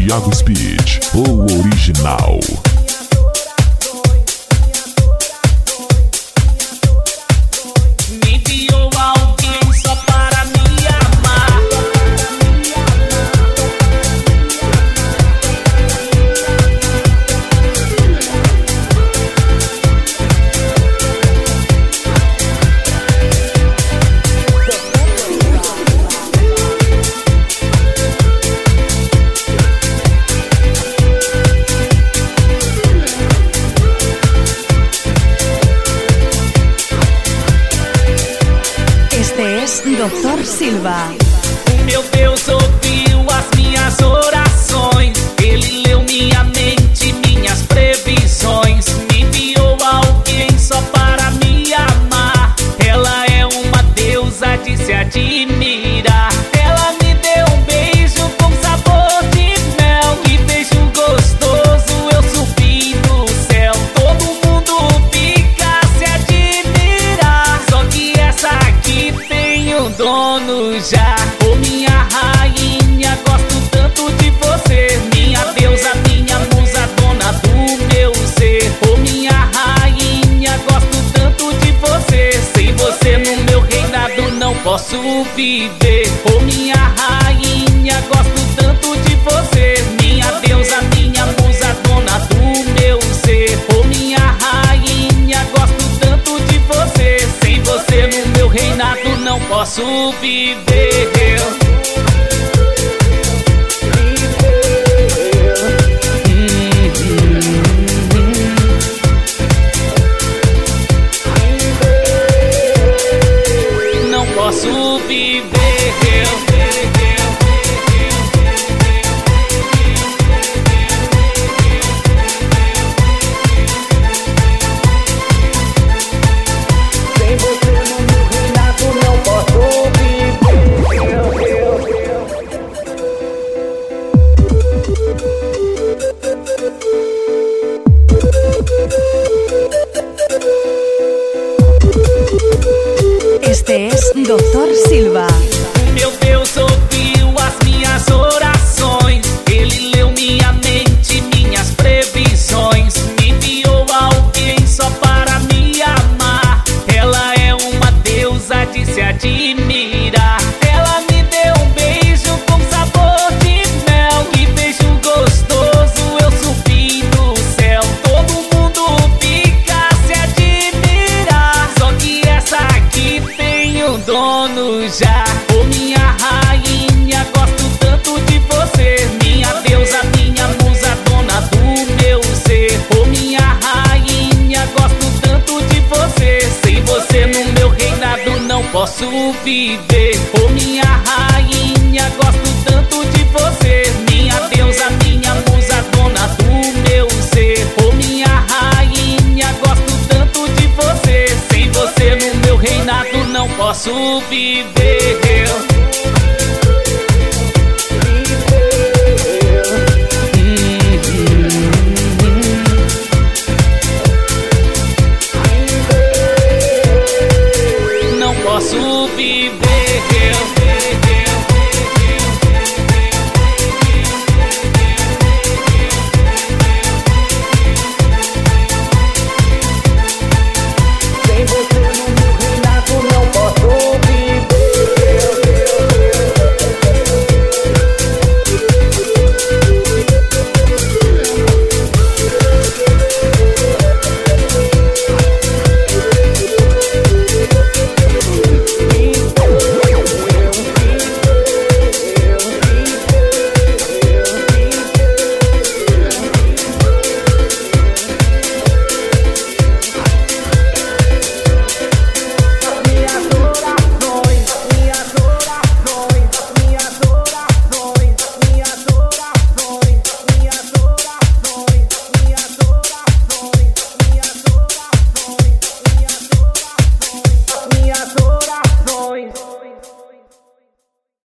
Thiago Speed, o original. Me enviou alguém só para me amar. Este es Dr. Silva. O meu Deus ouviu as minhas orações. Ele leu minha mente, minhas previsões. Me enviou alguém só para me amar. Ela é uma deusa de se admirar. Ela me deu um beijo com sabor de mel. Que beijo gostoso, eu subi no céu. Todo mundo fica a se admirar. Só que essa aqui tem um dono já. Ô minha rainha, gosto tanto de você. Minha deusa, minha musa, dona do meu ser. Ô minha rainha, gosto tanto de você. Sem você no meu reinado não posso viver. Ô minha rainha, gosto tanto de você. Minha deusa, minha musa, dona do meu ser. Ô minha rainha, gosto tanto de você. Sem você no meu reinado não posso viver. Não posso viver. Sem você no meu reinado não posso viver. Este es Dr. Silva. Meu Deus ouviu as minhas orações. Ele leu minha mente, minhas previsões. Me enviou alguém só para me amar. Ela é uma deusa de se admirar. Ela me deu um beijo com sabor de mel. Que beijo gostoso, eu subi no céu. Todo mundo fica a se admirar. Só que essa aqui tem um dono já. Ô minha rainha, gosto tanto de você. Minha deusa, minha musa, dona do meu ser. Ô minha rainha, gosto tanto de você. Sem você no meu reinado não posso viver. Ô minha rainha, gosto tanto de você. Minha deusa, minha musa, dona do meu ser. Ô minha rainha, gosto tanto de você. Sem você no meu reinado não posso viver.